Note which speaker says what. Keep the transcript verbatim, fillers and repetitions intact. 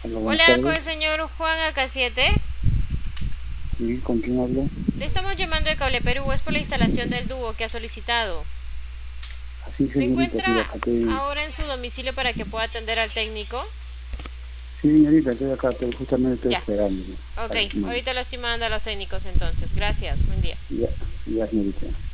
Speaker 1: Hola, buenas
Speaker 2: Hola, con el
Speaker 1: tardes.
Speaker 2: señor Juan A siete.
Speaker 1: Sí, ¿con quién hablo?
Speaker 2: Le estamos llamando de Cable Perú, es por la instalación del dúo que ha solicitado.
Speaker 1: Así,
Speaker 2: ¿Se
Speaker 1: señorita, sí,
Speaker 2: encuentra
Speaker 1: acá estoy.
Speaker 2: ahora en su domicilio para que pueda atender al técnico?
Speaker 1: Sí, señorita, estoy acá, estoy, justamente estoy
Speaker 2: Ya.
Speaker 1: esperando
Speaker 2: Ok,
Speaker 1: para su llamada.
Speaker 2: ahorita lo estoy mandando a los técnicos entonces. Gracias, buen día.
Speaker 1: Ya, ya, señorita.